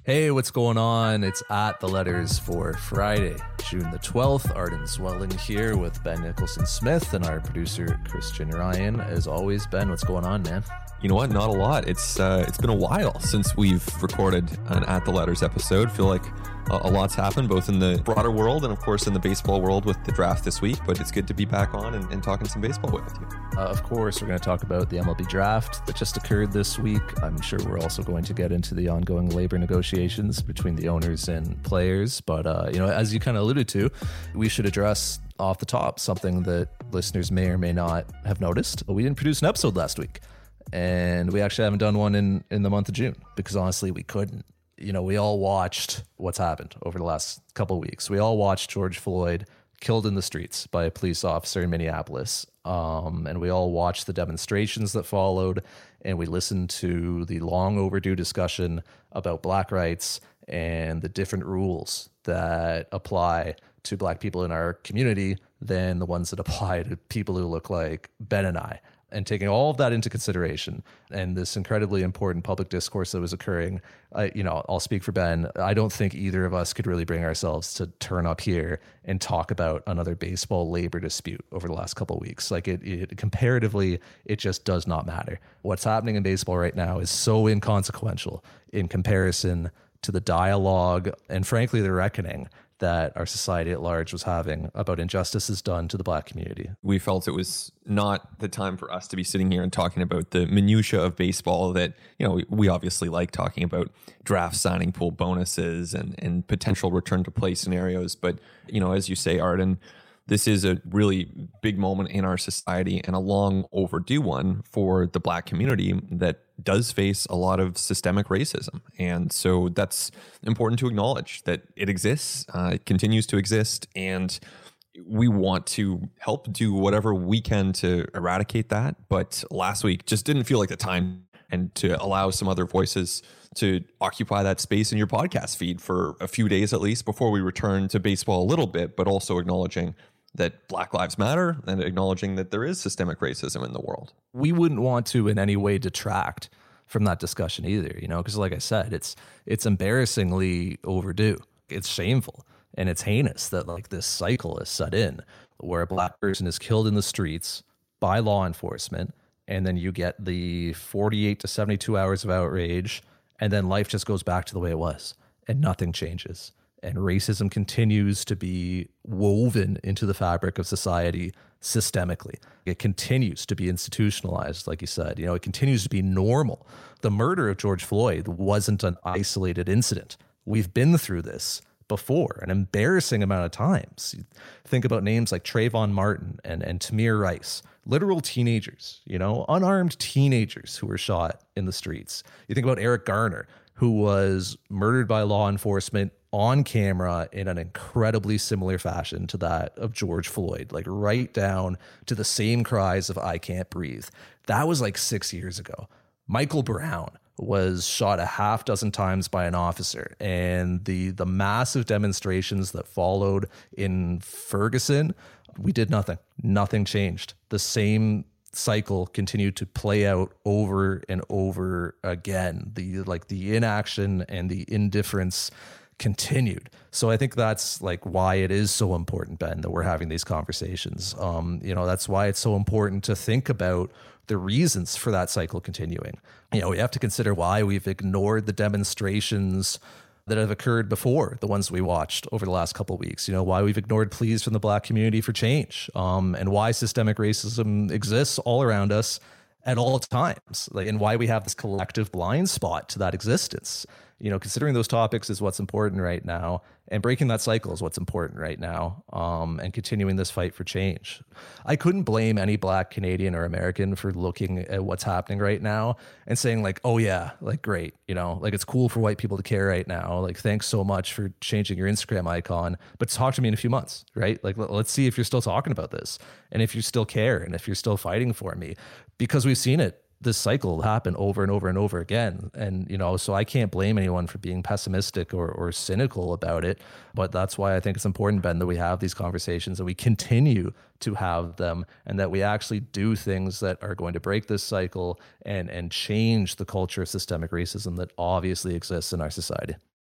Hey, what's going on? It's at the letters for Friday, June the 12th. Arden Zwelling here with Ben Nicholson Smith and our producer, Christian Ryan. As always, Ben, what's going on, man? You know what? Not a lot. It's been a while since we've recorded an At the Letters episode. Feel like a lot's happened, both in the broader world and, of course, in the baseball world with the draft this week. But it's good to be back on and talking some baseball with you. Of course, we're going to talk about the MLB draft that just occurred this week. I'm sure we're also going to get into the ongoing labor negotiations between the owners and players. But, as you kind of alluded to, we should address off the top something that listeners may or may not have noticed. We didn't produce an episode last week. And we actually haven't done one in the month of June because honestly, we couldn't. We all watched what's happened over the last couple of weeks. We all watched George Floyd killed in the streets by a police officer in Minneapolis. And we all watched the demonstrations that followed. And we listened to the long overdue discussion about Black rights and the different rules that apply to Black people in our community than the ones that apply to people who look like Ben and I. And taking all of that into consideration and this incredibly important public discourse that was occurring, I'll speak for Ben. I don't think either of us could really bring ourselves to turn up here and talk about another baseball labor dispute over the last couple of weeks. Like it comparatively, it just does not matter. What's happening in baseball right now is so inconsequential in comparison to the dialogue and frankly, the reckoning that our society at large was having about injustices done to the Black community. We felt it was not the time for us to be sitting here and talking about the minutia of baseball that, we obviously like talking about draft signing pool bonuses and potential return to play scenarios. But, as you say, Arden, this is a really big moment in our society and a long overdue one for the Black community that does face a lot of systemic racism. And so that's important to acknowledge that it exists, it continues to exist, and we want to help do whatever we can to eradicate that. But last week just didn't feel like the time and to allow some other voices to occupy that space in your podcast feed for a few days at least before we return to baseball a little bit, but also acknowledging that Black Lives Matter and acknowledging that there is systemic racism in the world. We wouldn't want to in any way detract from that discussion either, because like I said, it's embarrassingly overdue. It's shameful and it's heinous that like this cycle is set in where a Black person is killed in the streets by law enforcement. And then you get the 48 to 72 hours of outrage and then life just goes back to the way it was and nothing changes. And racism continues to be woven into the fabric of society systemically. It continues to be institutionalized, like you said. It continues to be normal. The murder of George Floyd wasn't an isolated incident. We've been through this before an embarrassing amount of times. Think about names like Trayvon Martin and Tamir Rice, literal teenagers, unarmed teenagers who were shot in the streets. You think about Eric Garner, who was murdered by law enforcement on camera in an incredibly similar fashion to that of George Floyd, like right down to the same cries of "I can't breathe." That was like 6 years ago. Michael Brown was shot a half dozen times by an officer, and the massive demonstrations that followed in Ferguson, we did nothing. Nothing changed. The same cycle continued to play out over and over again. The inaction and the indifference continued. So I think that's like why it is so important, Ben, that we're having these conversations. That's why it's so important to think about the reasons for that cycle continuing. We have to consider why we've ignored the demonstrations that have occurred before, the ones we watched over the last couple of weeks, why we've ignored pleas from the Black community for change, and why systemic racism exists all around us at all times, and why we have this collective blind spot to that existence. Considering those topics is what's important right now, and breaking that cycle is what's important right now, and continuing this fight for change. I couldn't blame any Black Canadian or American for looking at what's happening right now and saying like, oh yeah, like great, it's cool for white people to care right now. Like, thanks so much for changing your Instagram icon, but talk to me in a few months, right? Like, let's see if you're still talking about this and if you still care and if you're still fighting for me, because we've seen it. This cycle happen over and over and over again. And, so I can't blame anyone for being pessimistic or cynical about it. But that's why I think it's important, Ben, that we have these conversations and we continue to have them, and that we actually do things that are going to break this cycle and change the culture of systemic racism that obviously exists in our society.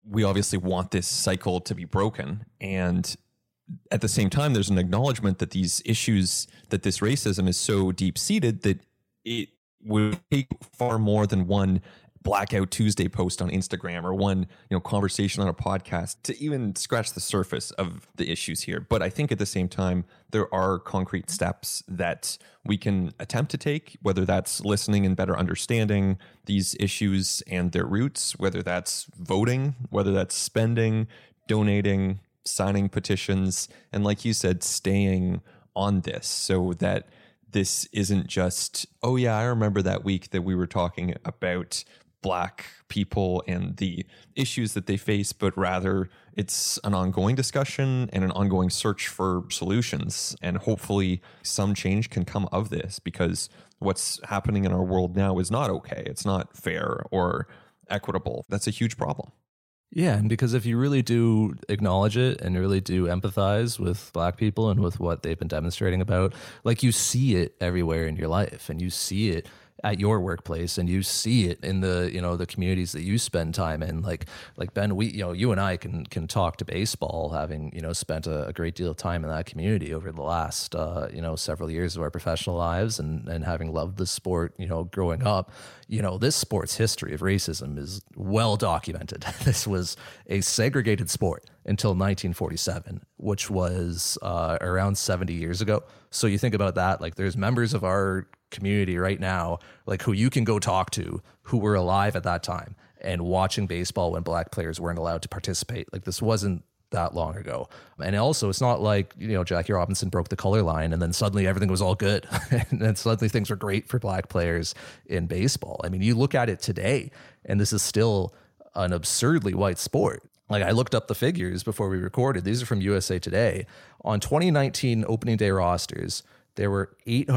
we obviously want this cycle to be broken. And at the same time, there's an acknowledgement that these issues, that this racism is so deep seated that it would take far more than one Blackout Tuesday post on Instagram or one, conversation on a podcast to even scratch the surface of the issues here. But I think at the same time, there are concrete steps that we can attempt to take, whether that's listening and better understanding these issues and their roots, whether that's voting, whether that's spending, donating, signing petitions, and like you said, staying on this so that this isn't just, oh yeah, I remember that week that we were talking about Black people and the issues that they face, but rather it's an ongoing discussion and an ongoing search for solutions. And hopefully some change can come of this, because what's happening in our world now is not okay. It's not fair or equitable. That's a huge problem. Yeah, and because if you really do acknowledge it and really do empathize with Black people and with what they've been demonstrating about, like, you see it everywhere in your life, and you see it at your workplace, and you see it in the, the communities that you spend time in. Like Ben, we, you and I can talk to baseball, having, spent a great deal of time in that community over the last, several years of our professional lives, and having loved the sport, growing up. This sport's history of racism is well documented. This was a segregated sport until 1947, which was around 70 years ago. So you think about that, like, there's members of our community right now, like, who you can go talk to, who were alive at that time and watching baseball when Black players weren't allowed to participate. Like, this wasn't that long ago. And also, it's not like, Jackie Robinson broke the color line and then suddenly everything was all good and then suddenly things were great for Black players in baseball. I mean, you look at it today and this is still an absurdly white sport. Like, I looked up the figures before we recorded. These are from USA Today. On 2019 opening day rosters, there were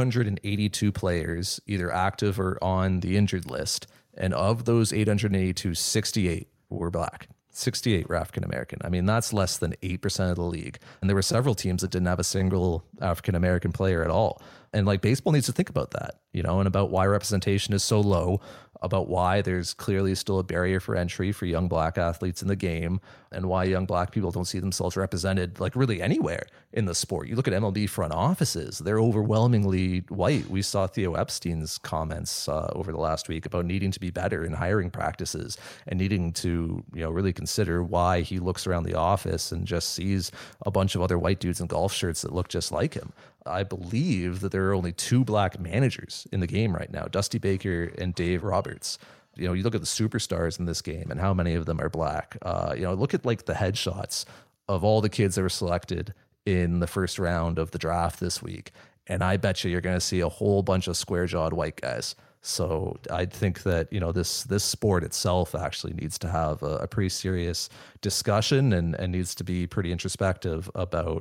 882 players either active or on the injured list. And of those 882, 68 were Black. 68 were African American. I mean, that's less than 8% of the league. And there were several teams that didn't have a single African American player at all. And like, baseball needs to think about that, and about why representation is so low, about why there's clearly still a barrier for entry for young Black athletes in the game, and why young Black people don't see themselves represented, like, really anywhere in the sport. You look at MLB front offices, they're overwhelmingly white. We saw Theo Epstein's comments over the last week about needing to be better in hiring practices and needing to, really consider why he looks around the office and just sees a bunch of other white dudes in golf shirts that look just like him. I believe that there are only 2 Black managers in the game right now, Dusty Baker and Dave Roberts. You look at the superstars in this game and how many of them are Black. Look at like the headshots of all the kids that were selected in the first round of the draft this week. And I bet you're going to see a whole bunch of square-jawed white guys. So I think that, this sport itself actually needs to have a pretty serious discussion and needs to be pretty introspective about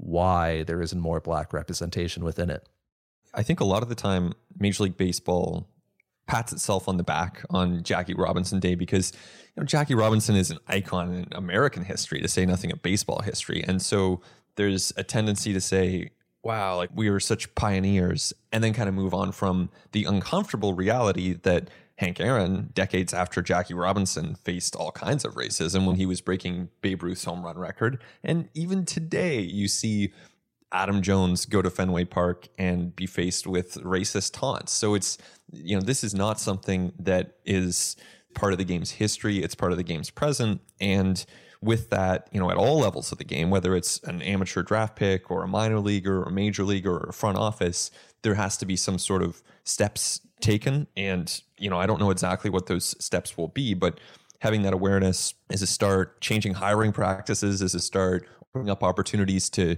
why there isn't more Black representation within it. I think a lot of the time Major League Baseball pats itself on the back on Jackie Robinson Day because Jackie Robinson is an icon in American history, to say nothing of baseball history. And so there's a tendency to say, wow, like, we were such pioneers, and then kind of move on from the uncomfortable reality that Hank Aaron, decades after Jackie Robinson, faced all kinds of racism when he was breaking Babe Ruth's home run record. And even today, you see Adam Jones go to Fenway Park and be faced with racist taunts. So it's, this is not something that is part of the game's history. It's part of the game's present. And with that, at all levels of the game, whether it's an amateur draft pick or a minor leaguer or a major leaguer or a front office, there has to be some sort of steps taken. And, I don't know exactly what those steps will be, but having that awareness is a start. Changing hiring practices is a start. Opening up opportunities to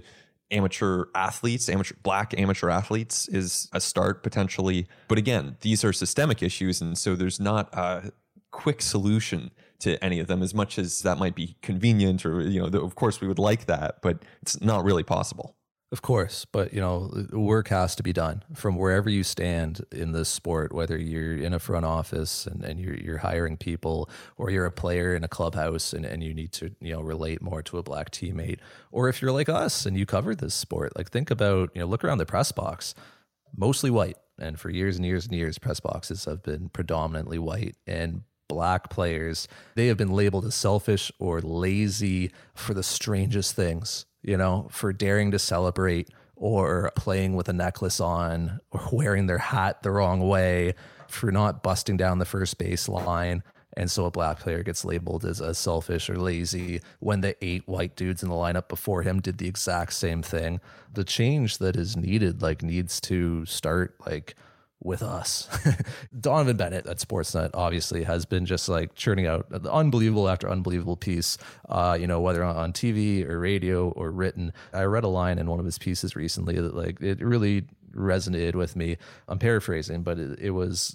Black amateur athletes is a start potentially. But again, these are systemic issues. And so there's not a quick solution to any of them, as much as that might be convenient or, of course we would like that, but it's not really possible. Of course, but work has to be done from wherever you stand in this sport, whether you're in a front office and you're hiring people, or you're a player in a clubhouse and you need to relate more to a Black teammate, or if you're like us and you cover this sport, like, think about look around the press box, mostly white, and for years and years and years, press boxes have been predominantly white, and black players, they have been labeled as selfish or lazy for the strangest things, for daring to celebrate or playing with a necklace on or wearing their hat the wrong way, for not busting down the first baseline. And so a black player gets labeled as selfish or lazy when the 8 white dudes in the lineup before him did the exact same thing. The change that is needed needs to start with us. Donovan Bennett at Sportsnet obviously has been just churning out unbelievable after unbelievable piece, whether on TV or radio or written. I read a line in one of his pieces recently that it really resonated with me. I'm paraphrasing, but it was,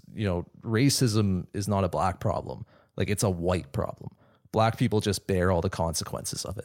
racism is not a black problem. It's a white problem. Black people just bear all the consequences of it.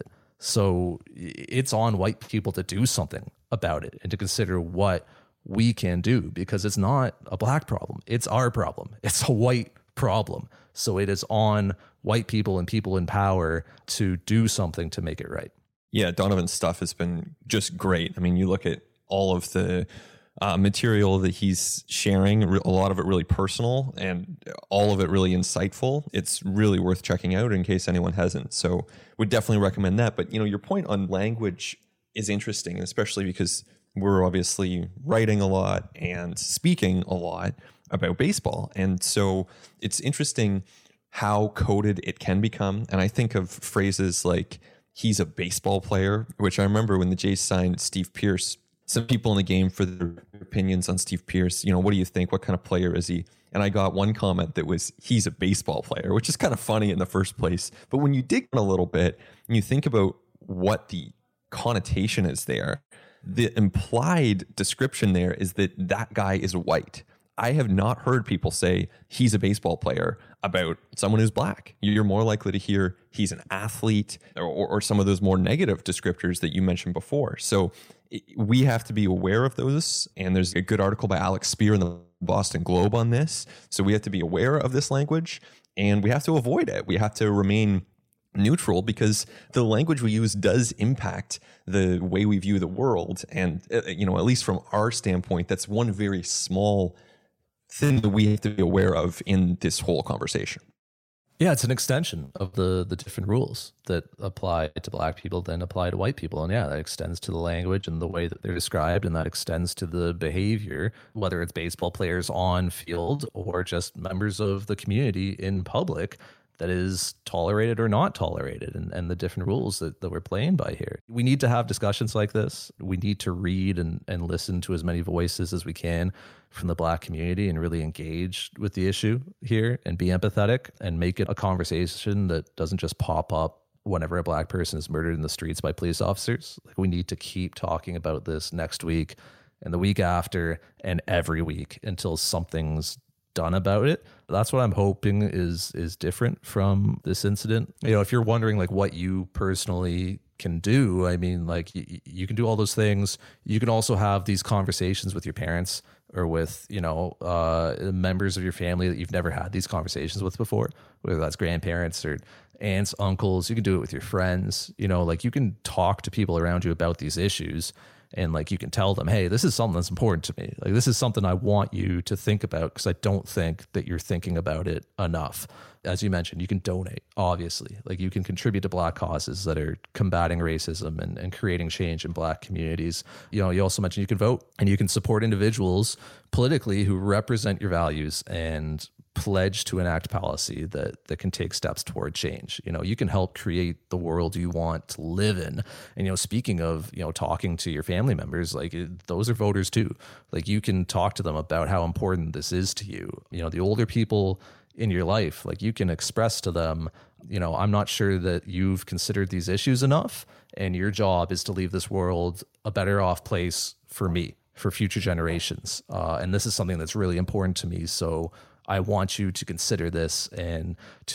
So it's on white people to do something about it and to consider what we can do, because it's not a black problem. It's our problem. It's a white problem. So it is on white people and people in power to do something to make it right. Yeah, Donovan's stuff has been just great. I mean, you look at all of the material that he's sharing, a lot of it really personal and all of it really insightful. It's really worth checking out in case anyone hasn't. So would definitely recommend that. But, your point on language is interesting, especially because we're obviously writing a lot and speaking a lot about baseball. And so it's interesting how coded it can become. And I think of phrases like, he's a baseball player, which I remember when the Jays signed Steve Pearce, some people in the game for their opinions on Steve Pearce, what do you think? What kind of player is he? And I got one comment that was, he's a baseball player, which is kind of funny in the first place. But when you dig in a little bit and you think about what the connotation is there, the implied description there is that that guy is white. I have not heard people say he's a baseball player about someone who's black. You're more likely to hear he's an athlete or some of those more negative descriptors that you mentioned before. So we have to be aware of those. And there's a good article by Alex Spear in the Boston Globe on this. So we have to be aware of this language and we have to avoid it. We have to remain neutral because the language we use does impact the way we view the world. And, at least from our standpoint, that's one very small thing that we have to be aware of in this whole conversation. Yeah, it's an extension of the different rules that apply to black people then apply to white people. And yeah, that extends to the language and the way that they're described, and that extends to the behavior, whether it's baseball players on field or just members of the community in public, that is tolerated or not tolerated, and the different rules that we're playing by here. We need to have discussions like this. We need to read and listen to as many voices as we can from the black community and really engage with the issue here and be empathetic and make it a conversation that doesn't just pop up whenever a black person is murdered in the streets by police officers. We need to keep talking about this next week and the week after and every week until something's done about it. That's what I'm hoping is different from this incident. If you're wondering what you personally can do, I mean, you can do all those things. You can also have these conversations with your parents or with, members of your family that you've never had these conversations with before, whether that's grandparents or aunts, uncles. You can do it with your friends. You can talk to people around you about these issues. And you can tell them, hey, this is something that's important to me. This is something I want you to think about because I don't think that you're thinking about it enough. As you mentioned, you can donate, obviously. You can contribute to black causes that are combating racism and creating change in black communities. You also mentioned you can vote and you can support individuals politically who represent your values and pledge to enact policy that can take steps toward change. You can help create the world you want to live in. And, speaking of, talking to your family members, those are voters too. You can talk to them about how important this is to you. The older people in your life, you can express to them, I'm not sure that you've considered these issues enough, and your job is to leave this world a better off place for me, for future generations. And this is something that's really important to me. So I want you to consider this and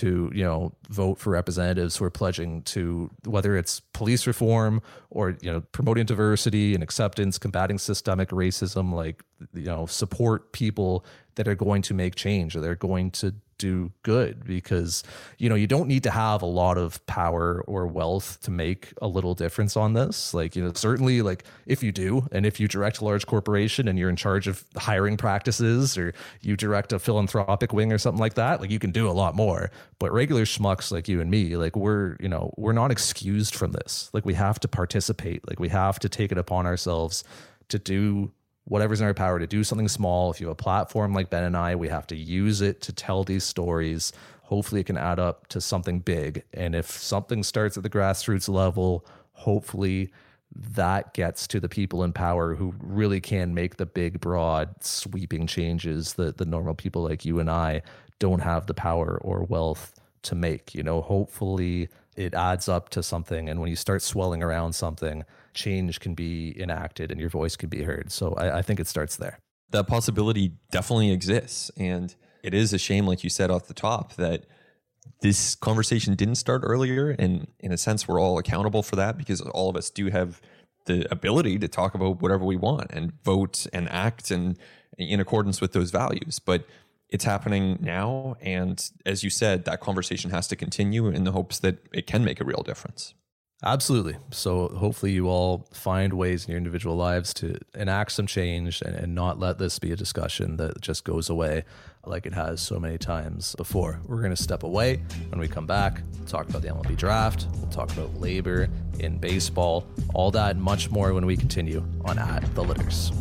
to, vote for representatives who are pledging to, whether it's police reform or, promoting diversity and acceptance, combating systemic racism, support people that are going to make change or they're going to do good, because, you know, you don't need to have a lot of power or wealth to make a little difference on this. Like, you know, certainly, like, if you do, and if you direct a large corporation and you're in charge of hiring practices, or you direct a philanthropic wing or something like that, like, you can do a lot more. But regular schmucks like you and me, like, we're not excused from this. Like, we have to participate. Like, we have to take it upon ourselves to do whatever's in our power to do something small. If you have a platform like Ben and I, we have to use it to tell these stories. Hopefully it can add up to something big. And if something starts at the grassroots level, hopefully that gets to the people in power who really can make the big, broad, sweeping changes that the normal people like you and I don't have the power or wealth to make. You know, hopefully it adds up to something. And when you start swelling around something, change can be enacted and your voice can be heard. So I think it starts there. That possibility definitely exists. And it is a shame, like you said off the top, that this conversation didn't start earlier. And in a sense, we're all accountable for that, because all of us do have the ability to talk about whatever we want and vote and act and in accordance with those values. But it's happening now. And as you said, that conversation has to continue in the hopes that it can make a real difference. Absolutely. So hopefully you all find ways in your individual lives to enact some change and not let this be a discussion that just goes away like it has so many times before. We're going to step away. When we come back, we'll talk about the MLB draft. We'll talk about labor in baseball, all that and much more when we continue on At the Litters.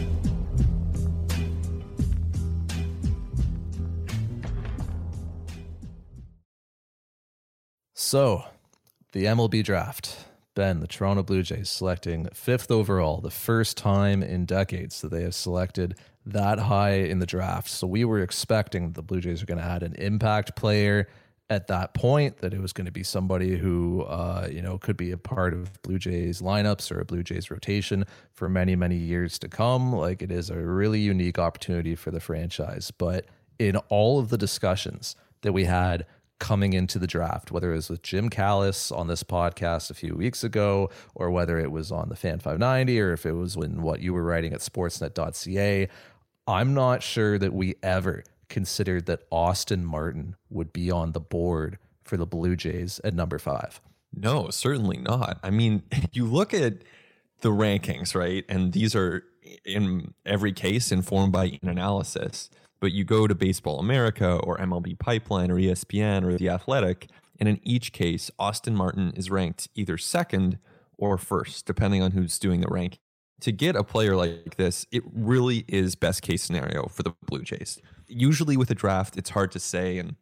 So, the MLB draft. Ben, the Toronto Blue Jays selecting 5th overall, the first time in decades that they have selected that high in the draft. So we were expecting the Blue Jays were going to add an impact player at that point, that it was going to be somebody who, could be a part of Blue Jays lineups or a Blue Jays rotation for many, many years to come. Like, it is a really unique opportunity for the franchise. But in all of the discussions that we had coming into the draft, whether it was with Jim Callis on this podcast a few weeks ago, or whether it was on the Fan 590, or if it was in what you were writing at sportsnet.ca, I'm not sure that we ever considered that Austin Martin would be on the board for the Blue Jays at number 5. No, certainly not. I mean, you look at the rankings, right? And these are in every case informed by an analysis. But you go to Baseball America or MLB Pipeline or ESPN or The Athletic, and in each case, Austin Martin is ranked either second or first, depending on who's doing the ranking. To get a player like this, it really is best case scenario for the Blue Jays. Usually with a draft, it's hard to say, and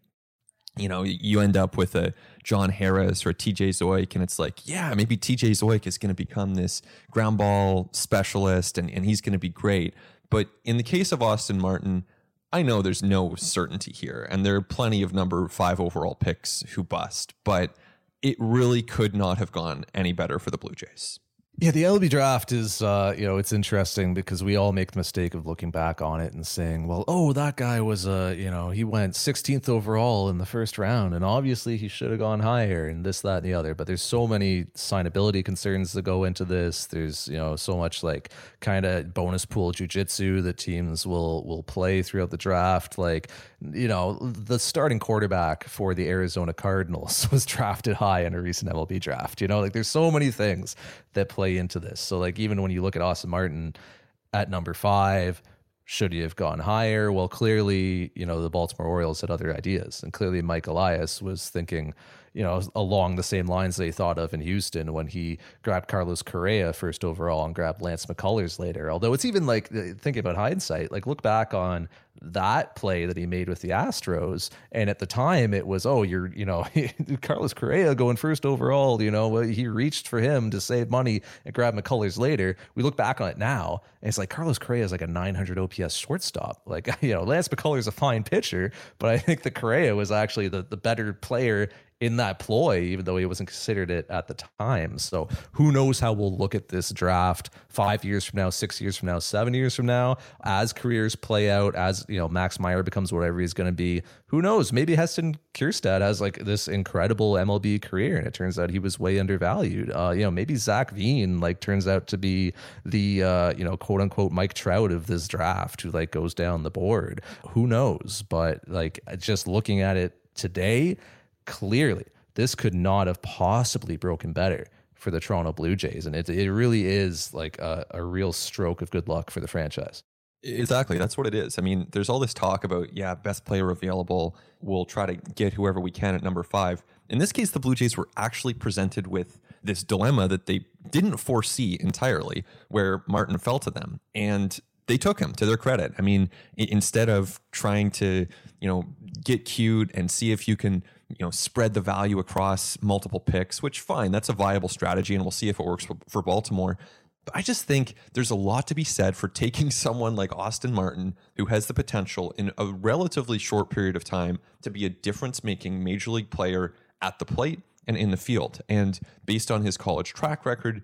you end up with a John Harris or a TJ Zoik, and it's like, yeah, maybe TJ Zoik is going to become this ground ball specialist, and he's going to be great. But in the case of Austin Martin, I know there's no certainty here, and there are plenty of number 5 overall picks who bust, but it really could not have gone any better for the Blue Jays. Yeah, the MLB draft is, it's interesting because we all make the mistake of looking back on it and saying, well, that guy was, he went 16th overall in the first round, and obviously he should have gone higher, and this, that, and the other. But there's so many signability concerns that go into this. There's, so much like kind of bonus pool jujitsu that teams will play throughout the draft. Like, the starting quarterback for the Arizona Cardinals was drafted high in a recent MLB draft. There's so many things that play into this. So like, even when you look at Austin Martin at number 5, should he have gone higher? Well, clearly, the Baltimore Orioles had other ideas, and clearly Mike Elias was thinking, along the same lines they thought of in Houston when he grabbed Carlos Correa first overall and grabbed Lance McCullers later. Although it's even like, thinking about hindsight, like look back on that play that he made with the Astros, and at the time it was, Carlos Correa going first overall, he reached for him to save money and grab McCullers later. We look back on it now, and it's like Carlos Correa is like a 900 OPS shortstop. Like, Lance McCullers is a fine pitcher, but I think the Correa was actually the better player in that ploy, even though he wasn't considered it at the time. So who knows how we'll look at this draft 5 years from now, 6 years from now, 7 years from now, as careers play out, as Max Meyer becomes whatever he's going to be, who knows? Maybe Heston Kjerstad has like this incredible MLB career, and it turns out he was way undervalued. Maybe Zach Veen like turns out to be the quote unquote Mike Trout of this draft, who like goes down the board. Who knows? But like just looking at it today, clearly this could not have possibly broken better for the Toronto Blue Jays. And it really is like a real stroke of good luck for the franchise. Exactly. That's what it is. I mean, there's all this talk about, best player available. We'll try to get whoever we can at number 5. In this case, the Blue Jays were actually presented with this dilemma that they didn't foresee entirely, where Martin fell to them. And they took him, to their credit. I mean, instead of trying to, get cute and see if you can, spread the value across multiple picks, which fine, that's a viable strategy, and we'll see if it works for Baltimore. But I just think there's a lot to be said for taking someone like Austin Martin, who has the potential in a relatively short period of time to be a difference-making major league player at the plate and in the field. And based on his college track record,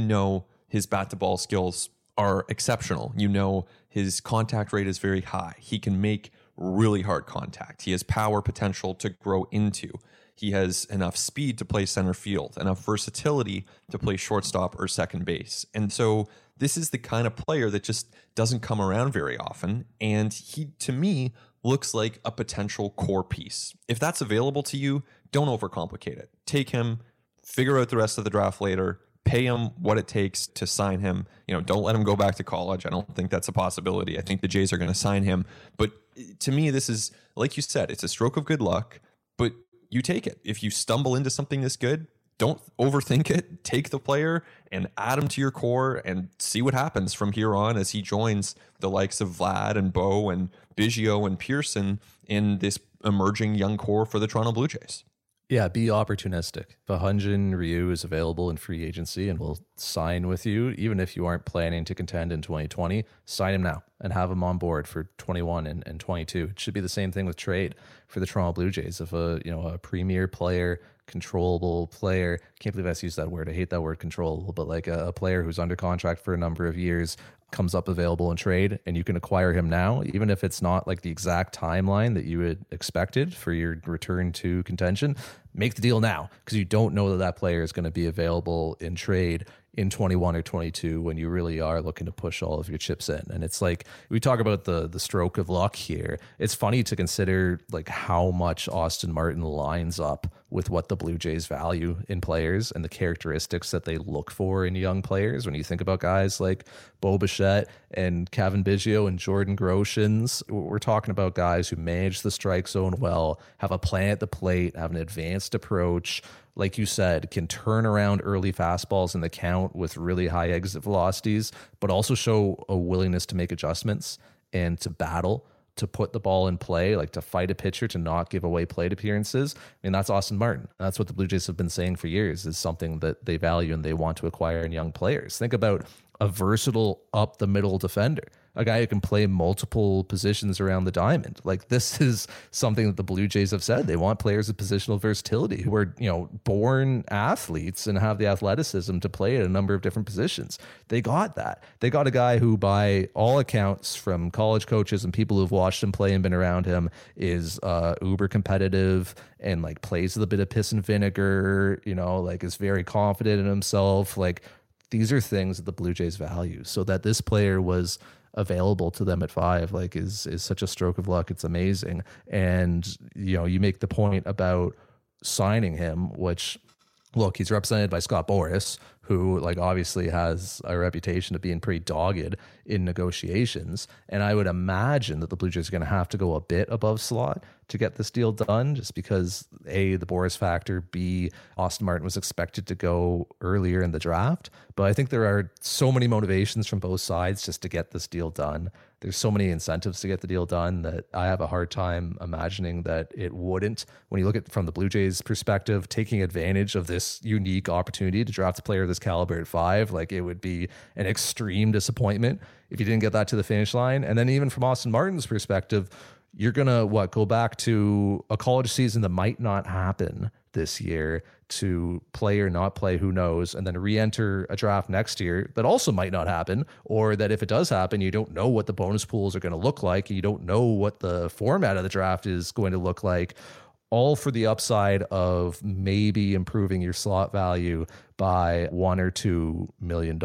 his bat-to-ball skills are exceptional. His contact rate is very high. He can make really hard contact. He has power potential to grow into. He has enough speed to play center field, enough versatility to play shortstop or second base. And so this is the kind of player that just doesn't come around very often. And he, to me, looks like a potential core piece. If that's available to you, don't overcomplicate it. Take him, figure out the rest of the draft later, pay him what it takes to sign him. Don't let him go back to college. I don't think that's a possibility. I think the Jays are going to sign him. But to me, this is, like you said, it's a stroke of good luck, but you take it. If you stumble into something this good, don't overthink it. Take the player and add him to your core and see what happens from here on as he joins the likes of Vlad and Bo and Biggio and Pearson in this emerging young core for the Toronto Blue Jays. Yeah, be opportunistic. Vahanjan Ryu is available in free agency and will sign with you. Even if you aren't planning to contend in 2020, sign him now and have him on board for 21 and 22. It should be the same thing with trade for the Toronto Blue Jays. If a premier player, controllable player, can't believe I used that word. I hate that word controllable, but like a player who's under contract for a number of years comes up available in trade and you can acquire him now, even if it's not like the exact timeline that you had expected for your return to contention, make the deal now, because you don't know that player is going to be available in trade in 21 or 22 when you really are looking to push all of your chips in. And it's like, we talk about the stroke of luck here. It's funny to consider like how much Austin Martin lines up with what the Blue Jays value in players and the characteristics that they look for in young players. When you think about guys like Bo Bichette and Kevin Biggio and Jordan Groshans, we're talking about guys who manage the strike zone well, have a plan at the plate, have an advanced approach, like you said, can turn around early fastballs in the count with really high exit velocities, but also show a willingness to make adjustments and to battle, to put the ball in play, like to fight a pitcher, to not give away plate appearances. I mean, that's Austin Martin. That's what the Blue Jays have been saying for years, is something that they value and they want to acquire in young players. Think about a versatile up the middle defender, a guy who can play multiple positions around the diamond. Like, this is something that the Blue Jays have said. They want players with positional versatility who are, born athletes and have the athleticism to play at a number of different positions. They got that. They got a guy who, by all accounts from college coaches and people who've watched him play and been around him, is uber competitive and like plays with a bit of piss and vinegar, like is very confident in himself. Like, these are things that the Blue Jays value. So that this player was available to them at 5, like is such a stroke of luck. It's amazing. And, you make the point about signing him, which, look, he's represented by Scott Boras, who like obviously has a reputation of being pretty dogged in negotiations. And I would imagine that the Blue Jays are going to have to go a bit above slot to get this deal done, just because A, the Boras factor, B, Austin Martin was expected to go earlier in the draft. But I think there are so many motivations from both sides just to get this deal done. There's so many incentives to get the deal done that I have a hard time imagining that it wouldn't. When you look at from the Blue Jays perspective, taking advantage of this unique opportunity to draft a player of this caliber at 5, like it would be an extreme disappointment if you didn't get that to the finish line. And then even from Austin Martin's perspective, you're going to go back to a college season that might not happen this year, to play or not play, who knows, and then re-enter a draft next year that also might not happen, or that if it does happen, you don't know what the bonus pools are going to look like, and you don't know what the format of the draft is going to look like, all for the upside of maybe improving your slot value by $1 or $2 million.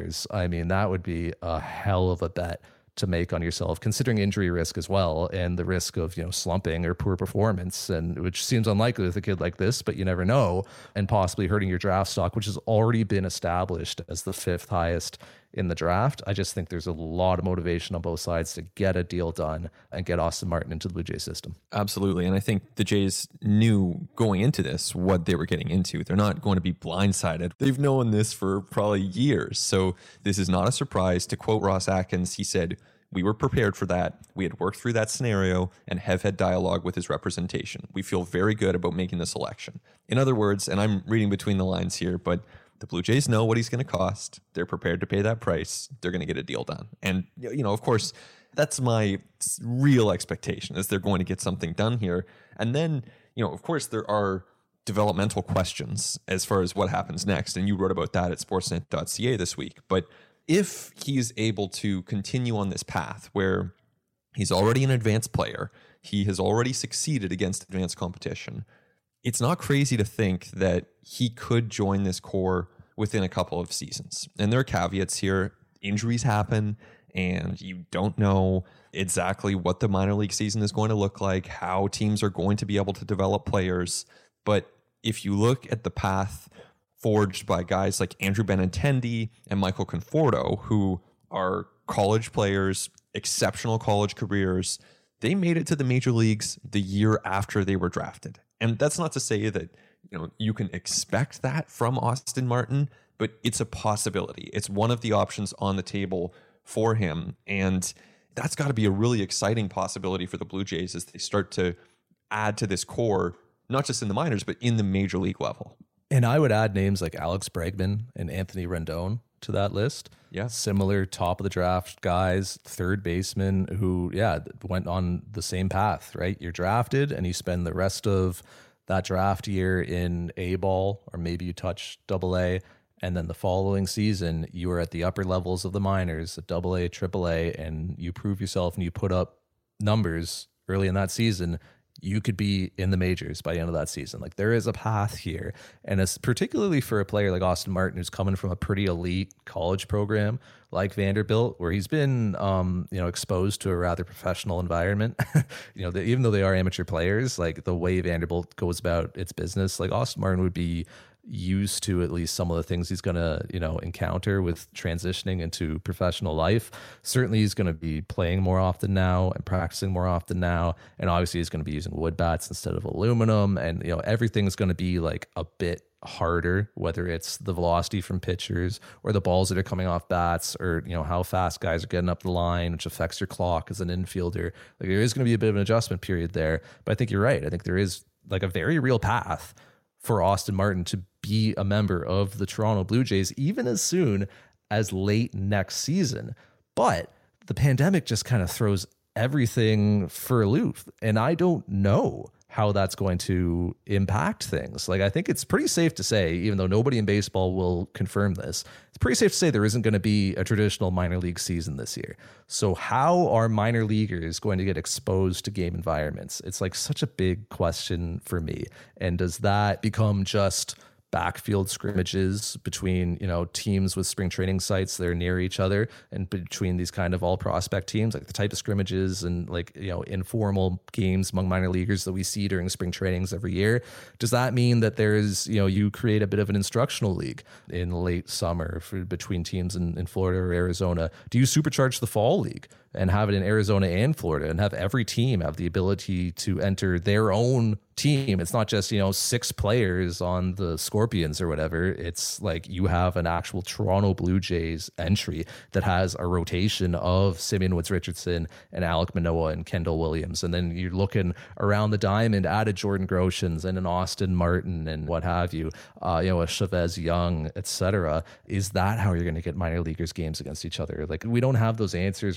I mean, that would be a hell of a bet to make on yourself, considering injury risk as well, and the risk of, slumping or poor performance, and which seems unlikely with a kid like this, but you never know, and possibly hurting your draft stock, which has already been established as the 5th highest in the draft. I just think there's a lot of motivation on both sides to get a deal done and get Austin Martin into the Blue Jays system. Absolutely. And I think the Jays knew going into this what they were getting into. They're not going to be blindsided. They've known this for probably years. So this is not a surprise. To quote Ross Atkins, he said, "We were prepared for that. We had worked through that scenario and have had dialogue with his representation. We feel very good about making the selection." In other words, and I'm reading between the lines here, but the Blue Jays know what he's going to cost. They're prepared to pay that price. They're going to get a deal done. And, of course, that's my real expectation, is they're going to get something done here. And then, of course, there are developmental questions as far as what happens next. And you wrote about that at sportsnet.ca this week. But if he's able to continue on this path where he's already an advanced player, he has already succeeded against advanced competition, it's not crazy to think that he could join this core within a couple of seasons. And there are caveats here. Injuries happen, and you don't know exactly what the minor league season is going to look like, how teams are going to be able to develop players. But if you look at the path forged by guys like Andrew Benintendi and Michael Conforto, who are college players, exceptional college careers, they made it to the major leagues the year after they were drafted. And that's not to say that you can expect that from Austin Martin, but it's a possibility. It's one of the options on the table for him. And that's got to be a really exciting possibility for the Blue Jays as they start to add to this core, not just in the minors, but in the major league level. And I would add names like Alex Bregman and Anthony Rendon to that list. Yeah. Similar top of the draft guys, third baseman who, went on the same path, right? You're drafted and you spend the rest of that draft year in A ball, or maybe you touch AA. And then the following season, you are at the upper levels of the minors, at AA, AAA, and you prove yourself and you put up numbers early in that season. You could be in the majors by the end of that season. Like, there is a path here. And it's particularly for a player like Austin Martin, who's coming from a pretty elite college program like Vanderbilt, where he's been, exposed to a rather professional environment. Even though they are amateur players, like the way Vanderbilt goes about its business, like Austin Martin would be used to at least some of the things he's going to, encounter with transitioning into professional life. Certainly he's going to be playing more often now and practicing more often now. And obviously he's going to be using wood bats instead of aluminum. And, everything's going to be like a bit harder, whether it's the velocity from pitchers or the balls that are coming off bats, or, how fast guys are getting up the line, which affects your clock as an infielder. Like, there is going to be a bit of an adjustment period there. But I think you're right. I think there is like a very real path for Austin Martin to be a member of the Toronto Blue Jays, even as soon as late next season. But the pandemic just kind of throws everything for a loop. And I don't know how that's going to impact things. Like, I think it's pretty safe to say, even though nobody in baseball will confirm this, it's pretty safe to say there isn't going to be a traditional minor league season this year. So how are minor leaguers going to get exposed to game environments? It's like such a big question for me. And does that become just backfield scrimmages between, teams with spring training sites that are near each other, and between these kind of all prospect teams, like the type of scrimmages and informal games among minor leaguers that we see during spring trainings every year? Does that mean that there's, you create a bit of an instructional league in late summer between teams in Florida or Arizona? Do you supercharge the fall league and have it in Arizona and Florida, and have every team have the ability to enter their own team? It's not just, 6 players on the Scorpions or whatever. It's like you have an actual Toronto Blue Jays entry that has a rotation of Simeon Woods Richardson and Alek Manoah and Kendall Williams. And then you're looking around the diamond at a Jordan Groshans and an Austin Martin and what have you, a Chavez Young, etc. Is that how you're going to get minor leaguers games against each other? Like, we don't have those answers right now.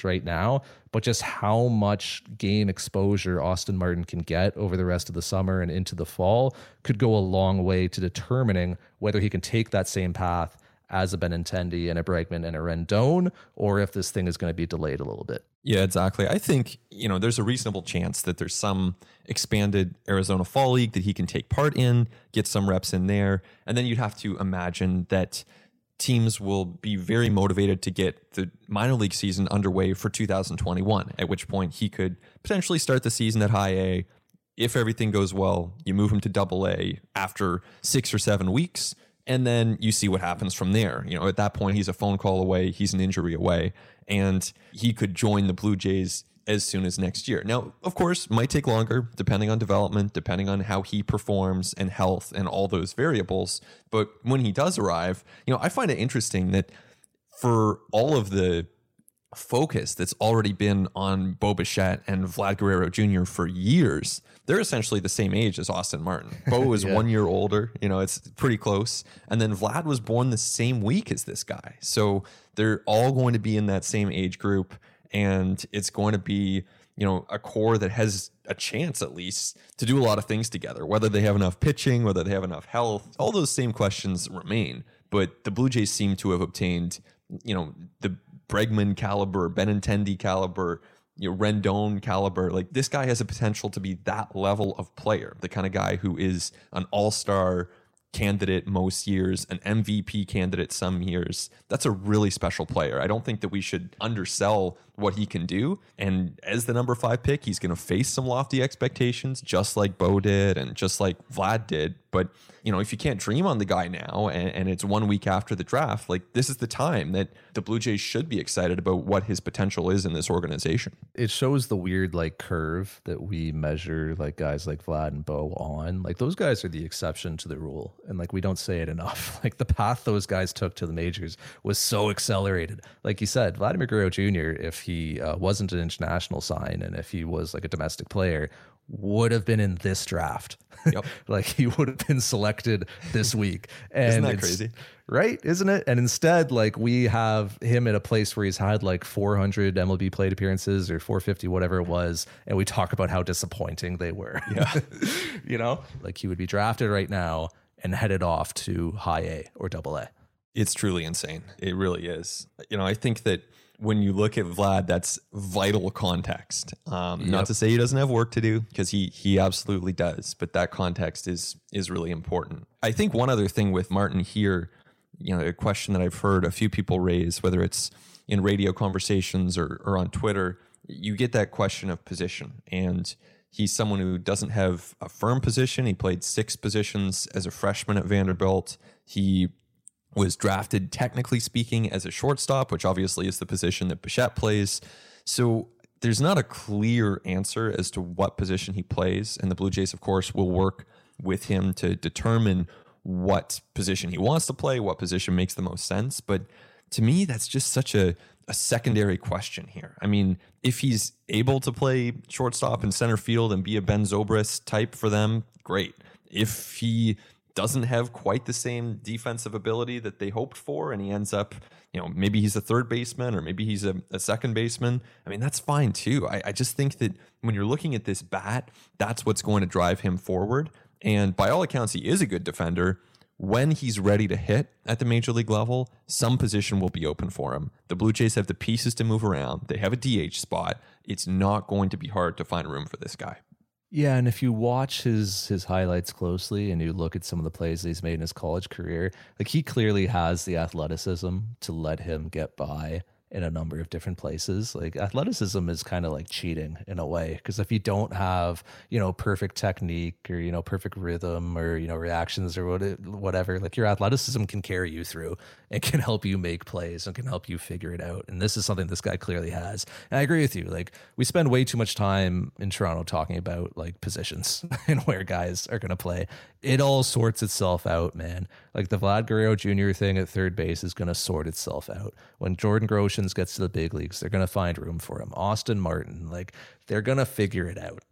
now, but just how much game exposure Austin Martin can get over the rest of the summer and into the fall could go a long way to determining whether he can take that same path as a Benintendi and a Bregman and a Rendon, or if this thing is going to be delayed a little bit. Yeah, exactly. I think, there's a reasonable chance that there's some expanded Arizona Fall League that he can take part in, get some reps in there. And then you'd have to imagine that teams will be very motivated to get the minor league season underway for 2021, at which point he could potentially start the season at high A. If everything goes well, you move him to double A after 6 or 7 weeks. And then you see what happens from there. At that point, he's a phone call away. He's an injury away. And he could join the Blue Jays as soon as next year. Now, of course, might take longer, depending on development, depending on how he performs and health and all those variables. But when he does arrive, I find it interesting that for all of the focus that's already been on Bo Bichette and Vlad Guerrero Jr. for years, they're essentially the same age as Austin Martin. Bo is 1 year older, it's pretty close. And then Vlad was born the same week as this guy. So they're all going to be in that same age group. And it's going to be, a core that has a chance at least to do a lot of things together, whether they have enough pitching, whether they have enough health, all those same questions remain. But the Blue Jays seem to have obtained, the Bregman caliber, Benintendi caliber, Rendon caliber. Like, this guy has a potential to be that level of player, the kind of guy who is an all-star candidate most years, an MVP candidate some years. That's a really special player. I don't think that we should undersell what he can do. And as the number 5 pick, he's going to face some lofty expectations, just like Bo did and just like Vlad did. But, if you can't dream on the guy now and it's 1 week after the draft, like, this is the time that the Blue Jays should be excited about what his potential is in this organization. It shows the weird curve that we measure guys like Vlad and Bo on. Those guys are the exception to the rule. And we don't say it enough. The path those guys took to the majors was so accelerated. Like you said, Vladimir Guerrero Jr., if he wasn't an international sign and if he was a domestic player, would have been in this draft. Yep. He would have been selected this week. And isn't that crazy? Right? Isn't it? And instead, we have him at a place where he's had 400 MLB plate appearances or 450, whatever it was. And we talk about how disappointing they were. Yeah. He would be drafted right now and headed off to high A or double A. It's truly insane. It really is. I think that when you look at Vlad, that's vital context. Not to say he doesn't have work to do, because he absolutely does, but that context is really important. I think one other thing with Martin here, a question that I've heard a few people raise, whether it's in radio conversations or on Twitter, you get that question of position. And he's someone who doesn't have a firm position. He played 6 positions as a freshman at Vanderbilt. He was drafted, technically speaking, as a shortstop, which obviously is the position that Bichette plays. So there's not a clear answer as to what position he plays. And the Blue Jays, of course, will work with him to determine what position he wants to play, what position makes the most sense. But to me, that's just such a secondary question here. I mean, if he's able to play shortstop and center field and be a Ben Zobrist type for them, great. If he doesn't have quite the same defensive ability that they hoped for, and he ends up, maybe he's a third baseman or maybe he's a second baseman, I mean, that's fine too. I just think that when you're looking at this bat, that's what's going to drive him forward. And by all accounts, he is a good defender. When he's ready to hit at the major league level, some position will be open for him. The Blue Jays have the pieces to move around. They have a DH spot. It's not going to be hard to find room for this guy. Yeah, and if you watch his highlights closely and you look at some of the plays that he's made in his college career, he clearly has the athleticism to let him get by in a number of different places. Athleticism is kind of cheating in a way, because if you don't have, perfect technique or, perfect rhythm or, reactions or whatever, your athleticism can carry you through and can help you make plays and can help you figure it out. And this is something this guy clearly has. And I agree with you. We spend way too much time in Toronto talking about positions and where guys are going to play. It all sorts itself out, man. The Vlad Guerrero Jr. thing at third base is going to sort itself out. When Jordan Groshans gets to the big leagues, they're going to find room for him. Austin Martin, they're going to figure it out.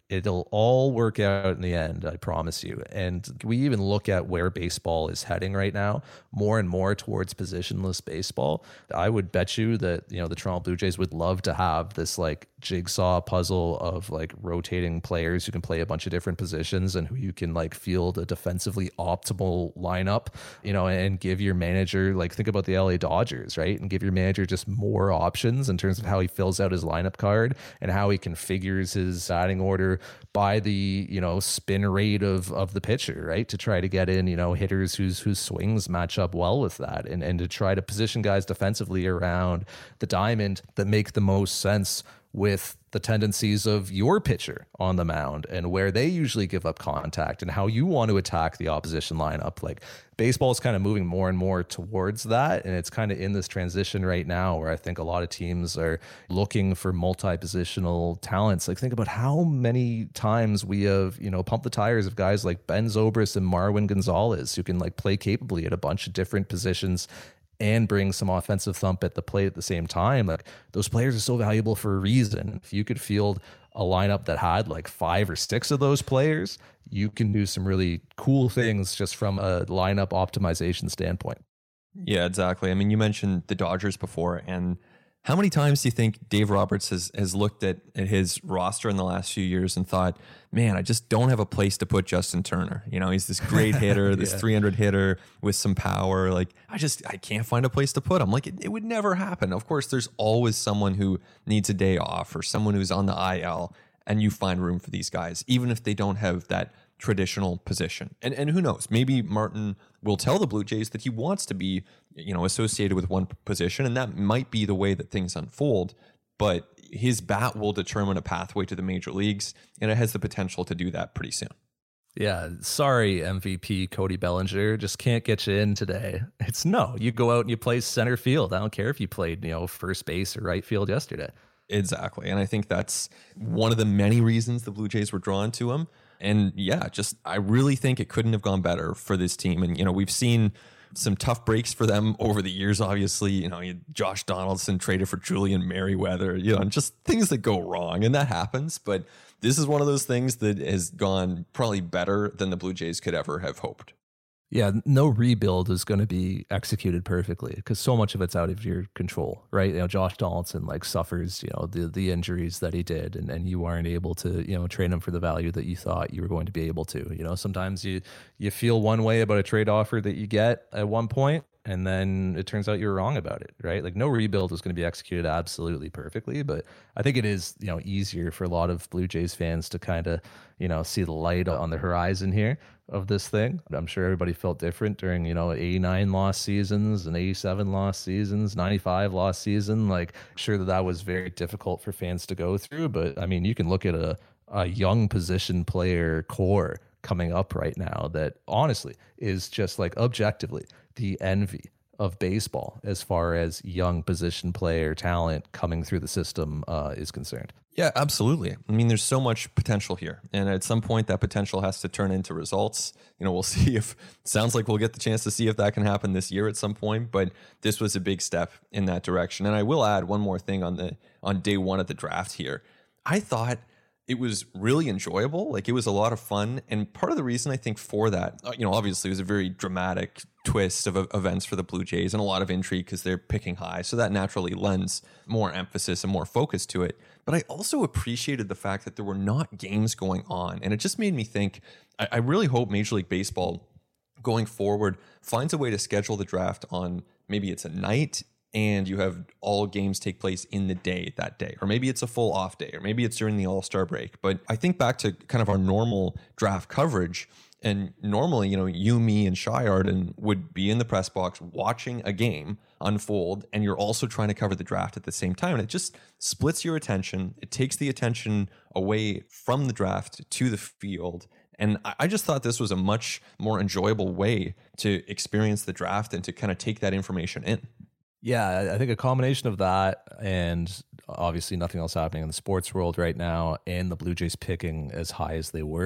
It'll all work out in the end, I promise you. And we even look at where baseball is heading right now, more and more towards positionless baseball. I would bet you that, the Toronto Blue Jays would love to have this like jigsaw puzzle of like rotating players who can play a bunch of different positions and who you can like field a defensively optimal lineup, and give your manager, like, think about the LA Dodgers, right? And give your manager just more options in terms of how he fills out his lineup card and how he configures his batting order by the, spin rate of the pitcher, right? To try to get in, hitters whose swings match up well with that, and to try to position guys defensively around the diamond that make the most sense with the tendencies of your pitcher on the mound and where they usually give up contact and how you want to attack the opposition lineup. Like, baseball is kind of moving more and more towards that. And it's kind of in this transition right now where I think a lot of teams are looking for multi-positional talents. Like, think about how many times we have, pumped the tires of guys like Ben Zobrist and Marwin Gonzalez who can like play capably at a bunch of different positions and bring some offensive thump at the plate at the same time. Like, those players are so valuable for a reason. If you could field a lineup that had like 5 or 6 of those players, you can do some really cool things just from a lineup optimization standpoint. Yeah, exactly. I mean, you mentioned the Dodgers before, and how many times do you think Dave Roberts has looked at his roster in the last few years and thought, man, I just don't have a place to put Justin Turner. He's this great hitter, this 300 hitter with some power. Like, I can't find a place to put him. Like, it would never happen. Of course, there's always someone who needs a day off or someone who's on the IL, and you find room for these guys, even if they don't have that traditional position. And who knows, maybe Martin will tell the Blue Jays that he wants to be, associated with one position, and that might be the way that things unfold, but his bat will determine a pathway to the major leagues, and it has the potential to do that pretty soon. Yeah, sorry, MVP Cody Bellinger, just can't get you in today. You go out and you play center field. I don't care if you played, first base or right field yesterday. Exactly. And I think that's one of the many reasons the Blue Jays were drawn to him. And yeah, I really think it couldn't have gone better for this team. And, we've seen some tough breaks for them over the years, obviously. Josh Donaldson traded for Julian Merriweather, and just things that go wrong. And that happens. But this is one of those things that has gone probably better than the Blue Jays could ever have hoped. Yeah, no rebuild is going to be executed perfectly because so much of it's out of your control, right? Josh Donaldson suffers, the injuries that he did, and you aren't able to, train him for the value that you thought you were going to be able to. Sometimes you feel one way about a trade offer that you get at one point, and then it turns out you're wrong about it, right? Like, no rebuild is going to be executed absolutely perfectly, but I think it is, easier for a lot of Blue Jays fans to kind of, see the light on the horizon here of this thing. I'm sure everybody felt different during, 89 lost seasons and 87 lost seasons, 95 lost season. Like, sure that was very difficult for fans to go through, but I mean, you can look at a young position player core coming up right now that honestly is just like objectively the envy of baseball as far as young position player talent coming through the system is concerned. Yeah, absolutely. I mean, there's so much potential here. And at some point, that potential has to turn into results. We'll see if, sounds like we'll get the chance to see if that can happen this year at some point. But this was a big step in that direction. And I will add one more thing on day one of the draft here. I thought it was really enjoyable. Like, it was a lot of fun. And part of the reason I think for that, obviously it was a very dramatic twist of events for the Blue Jays and a lot of intrigue because they're picking high. So that naturally lends more emphasis and more focus to it. But I also appreciated the fact that there were not games going on. And it just made me think, I really hope Major League Baseball going forward finds a way to schedule the draft on, maybe it's a night and you have all games take place in the day that day, or maybe it's a full off day, or maybe it's during the All-Star break. But I think back to kind of our normal draft coverage, and normally, you, me, and Shy Arden would be in the press box watching a game unfold, and you're also trying to cover the draft at the same time. And it just splits your attention. It takes the attention away from the draft to the field. And I just thought this was a much more enjoyable way to experience the draft and to kind of take that information in. Yeah, I think a combination of that and obviously nothing else happening in the sports world right now and the Blue Jays picking as high as they were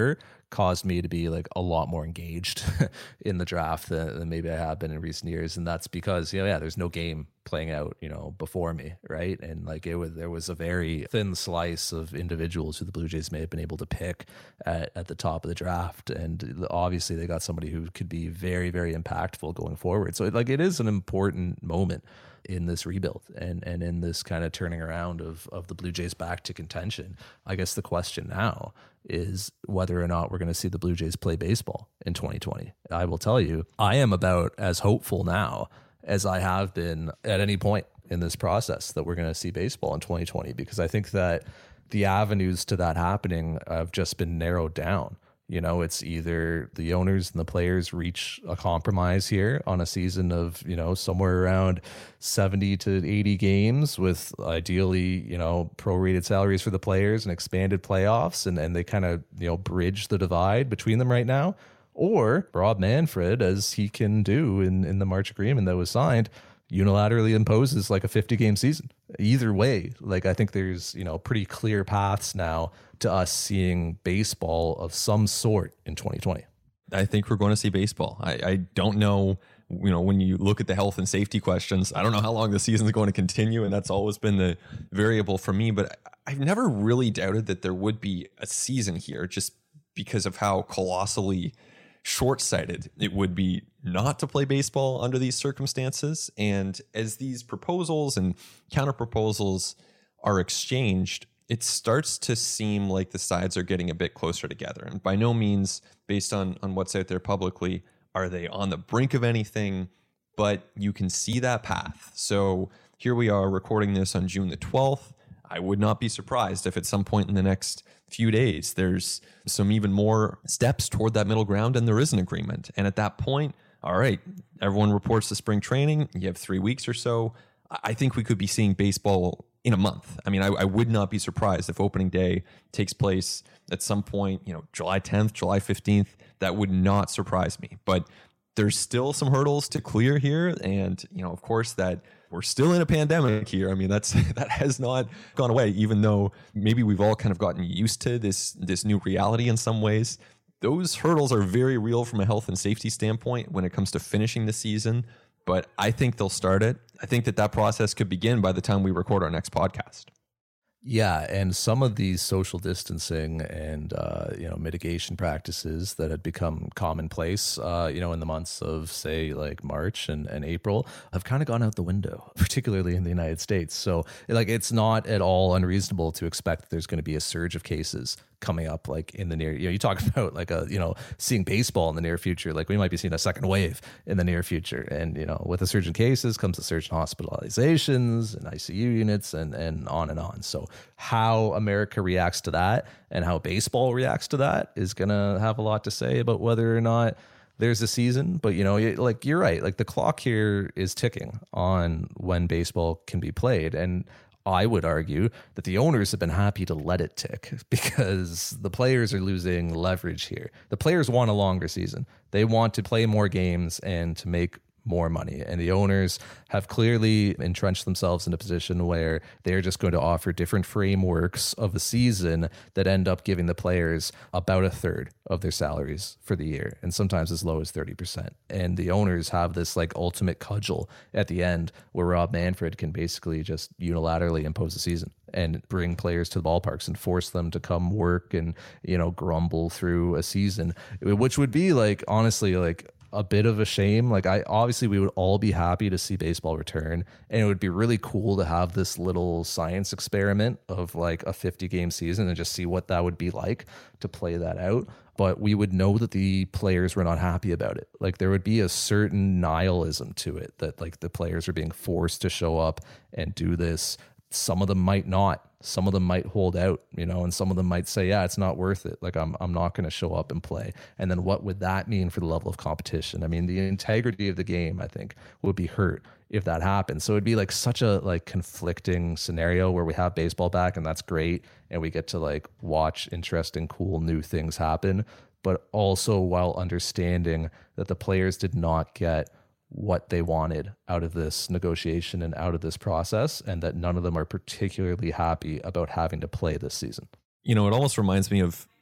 caused me to be like a lot more engaged in the draft than maybe I have been in recent years. And that's because, there's no game playing out, before me. Right. And like there was a very thin slice of individuals who the Blue Jays may have been able to pick at the top of the draft. And obviously they got somebody who could be very, very impactful going forward. So like it is an important moment in this rebuild and in this kind of turning around of the Blue Jays back to contention. I guess the question now is whether or not we're going to see the Blue Jays play baseball in 2020. I will tell you, I am about as hopeful now as I have been at any point in this process that we're going to see baseball in 2020, because I think that the avenues to that happening have just been narrowed down. It's either the owners and the players reach a compromise here on a season of, somewhere around 70 to 80 games with ideally, prorated salaries for the players and expanded playoffs. And they kind of, bridge the divide between them right now. Or Rob Manfred, as he can do in the March agreement that was signed, unilaterally imposes like a 50-game season. Either way, like I think there's, pretty clear paths now to us seeing baseball of some sort in 2020. I think we're going to see baseball. I don't know, when you look at the health and safety questions, I don't know how long the season is going to continue, and that's always been the variable for me, but I've never really doubted that there would be a season here just because of how colossally short-sighted it would be not to play baseball under these circumstances. And as these proposals and counter proposals are exchanged, it starts to seem like the sides are getting a bit closer together. And by no means, based on what's out there publicly, are they on the brink of anything, but you can see that path. So here we are recording this on June the 12th. I would not be surprised if at some point in the next few days, there's some even more steps toward that middle ground and there is an agreement. And at that point, all right, everyone reports to spring training. You have 3 weeks or so. I think we could be seeing baseball in a month. I mean, I would not be surprised if opening day takes place at some point, July 10th, July 15th. That would not surprise me. But there's still some hurdles to clear here. And, of course, that we're still in a pandemic here. I mean, that has not gone away, even though maybe we've all kind of gotten used to this new reality in some ways. Those hurdles are very real from a health and safety standpoint when it comes to finishing the season. But I think they'll start it. I think that process could begin by the time we record our next podcast. Yeah, and some of these social distancing and mitigation practices that had become commonplace, in the months of say like March and April, have kind of gone out the window, particularly in the United States. So like it's not at all unreasonable to expect that there's going to be a surge of cases coming up like in the near, you talk about like seeing baseball in the near future, like we might be seeing a second wave in the near future. And, with a surge in cases comes a surge in hospitalizations and ICU units and on and on. So how America reacts to that and how baseball reacts to that is going to have a lot to say about whether or not there's a season. But, like you're right, like the clock here is ticking on when baseball can be played. And I would argue that the owners have been happy to let it tick because the players are losing leverage here. The players want a longer season. They want to play more games and to make more money. And the owners have clearly entrenched themselves in a position where they're just going to offer different frameworks of the season that end up giving the players about a third of their salaries for the year, and sometimes as low as 30%. And the owners have this like ultimate cudgel at the end where Rob Manfred can basically just unilaterally impose a season and bring players to the ballparks and force them to come work and, grumble through a season, which would be like, honestly, like a bit of a shame. Like obviously we would all be happy to see baseball return, and it would be really cool to have this little science experiment of like a 50-game season and just see what that would be like to play that out. But we would know that the players were not happy about it. Like there would be a certain nihilism to it that like the players are being forced to show up and do this. Some of them might not. Some of them might hold out, and some of them might say, yeah, it's not worth it. Like I'm not going to show up and play. And then what would that mean for the level of competition? I mean, the integrity of the game, I think, would be hurt if that happened. So it'd be like such a like conflicting scenario where we have baseball back and that's great. And we get to like watch interesting, cool, new things happen, but also while understanding that the players did not get what they wanted out of this negotiation and out of this process, and that none of them are particularly happy about having to play this season. It almost reminds me of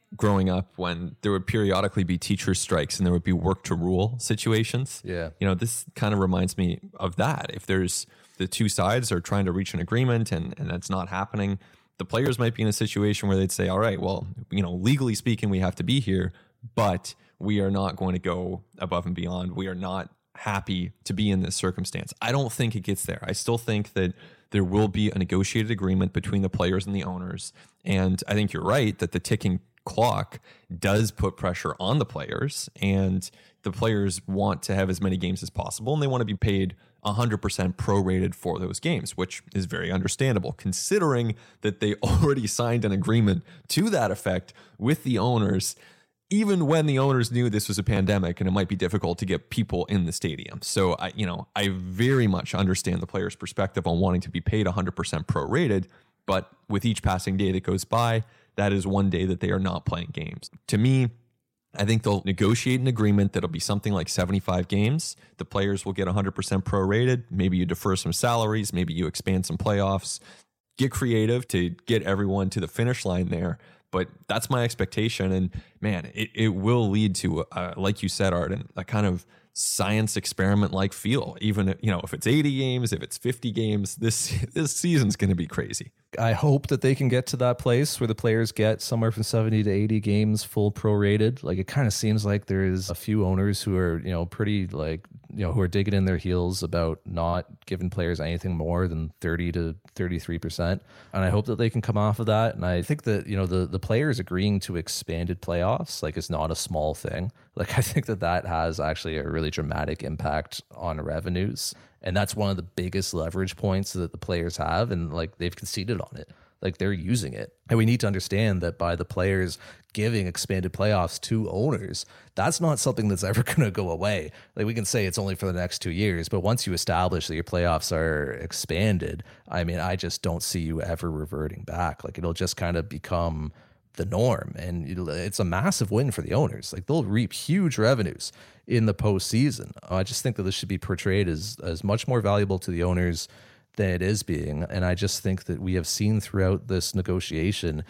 growing up when there would periodically be teacher strikes and there would be work to rule situations. Yeah. You know, this kind of reminds me of that. If there's the two sides are trying to reach an agreement and that's not happening, the players might be in a situation where they'd say, all right, well, you know, legally speaking, we have to be here, but we are not going to go above and beyond. We are not happy to be in this circumstance. I don't think it gets there. I still think that there will be a negotiated agreement between the players and the owners. And I think you're right that the ticking clock does put pressure on the players, and the players want to have as many games as possible, and they want to be paid 100% prorated for those games, which is very understandable considering that they already signed an agreement to that effect with the owners, even when the owners knew this was a pandemic and it might be difficult to get people in the stadium. So I very much understand the players' perspective on wanting to be paid 100% prorated, but with each passing day that goes by, that is one day that they are not playing games. To me, I think they'll negotiate an agreement that'll be something like 75 games. The players will get 100% prorated. Maybe you defer some salaries. Maybe you expand some playoffs. Get creative to get everyone to the finish line there. But that's my expectation. And man, it will lead to, like you said, Arden, a kind of science experiment like feel. Even if it's 80 games, if it's 50 games, this season's going to be crazy. I hope that they can get to that place where the players get somewhere from 70 to 80 games full prorated. Like, it kind of seems like there's a few owners who are, pretty who are digging in their heels about not giving players anything more than 30 to 33%. And I hope that they can come off of that. And I think that, the players agreeing to expanded playoffs, like, is not a small thing. Like, I think that has actually a really dramatic impact on revenues. And that's one of the biggest leverage points that the players have. And like, they've conceded on it. Like, they're using it. And we need to understand that by the players giving expanded playoffs to owners, that's not something that's ever going to go away. Like, we can say it's only for the next 2 years, but once you establish that your playoffs are expanded, I mean, I just don't see you ever reverting back. Like, it'll just kind of become the norm. And it's a massive win for the owners. Like, they'll reap huge revenues in the postseason. I just think that this should be portrayed as much more valuable to the owners than it is being. And I just think that we have seen throughout this negotiation,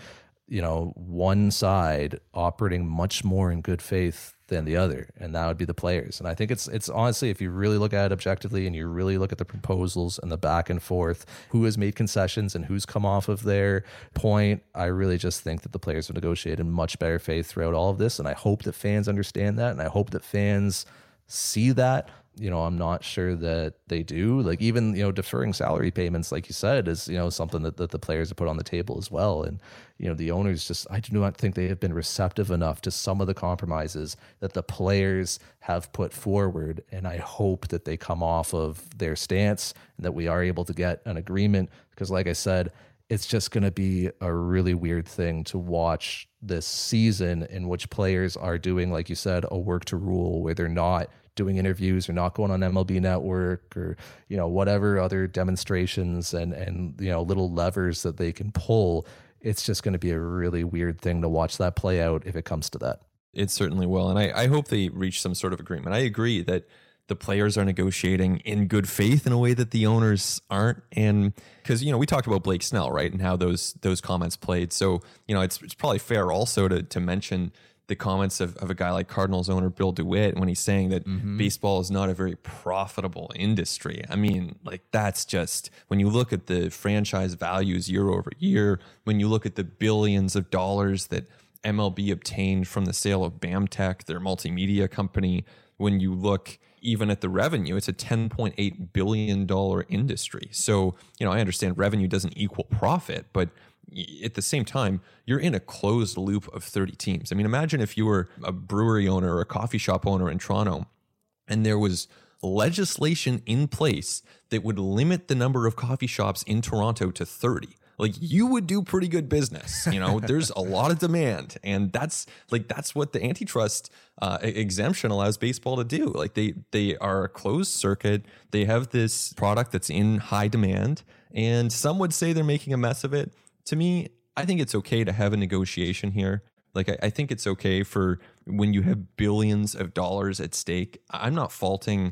one side operating much more in good faith than the other, and that would be the players. And I think it's honestly, if you really look at it objectively and you really look at the proposals and the back and forth, who has made concessions and who's come off of their point, I really just think that the players have negotiated in much better faith throughout all of this. And I hope that fans understand that, and I hope that fans see that. I'm not sure that they do. Like, even, deferring salary payments, like you said, is, something that the players have put on the table as well. And, the owners I do not think they have been receptive enough to some of the compromises that the players have put forward. And I hope that they come off of their stance and that we are able to get an agreement, because like I said, it's just going to be a really weird thing to watch this season in which players are doing, like you said, a work to rule where they're not doing interviews or not going on MLB Network or, whatever other demonstrations and little levers that they can pull. It's just going to be a really weird thing to watch that play out if it comes to that. It certainly will. And I hope they reach some sort of agreement. I agree that the players are negotiating in good faith in a way that the owners aren't. And because, we talked about Blake Snell, right? And how those comments played. So, it's probably fair also to mention the comments of a guy like Cardinals owner Bill DeWitt when he's saying that baseball is not a very profitable industry. I mean, like, that's just, when you look at the franchise values year over year, when you look at the billions of dollars that MLB obtained from the sale of BAMTech, their multimedia company, when you look even at the revenue, it's a $10.8 billion industry. So, I understand revenue doesn't equal profit, but at the same time, you're in a closed loop of 30 teams. I mean, imagine if you were a brewery owner or a coffee shop owner in Toronto, and there was legislation in place that would limit the number of coffee shops in Toronto to 30. Like, you would do pretty good business. There's a lot of demand, and that's what the antitrust exemption allows baseball to do. Like, they are a closed circuit. They have this product that's in high demand, and some would say they're making a mess of it. To me, I think it's okay to have a negotiation here. Like, I think it's okay for when you have billions of dollars at stake. I'm not faulting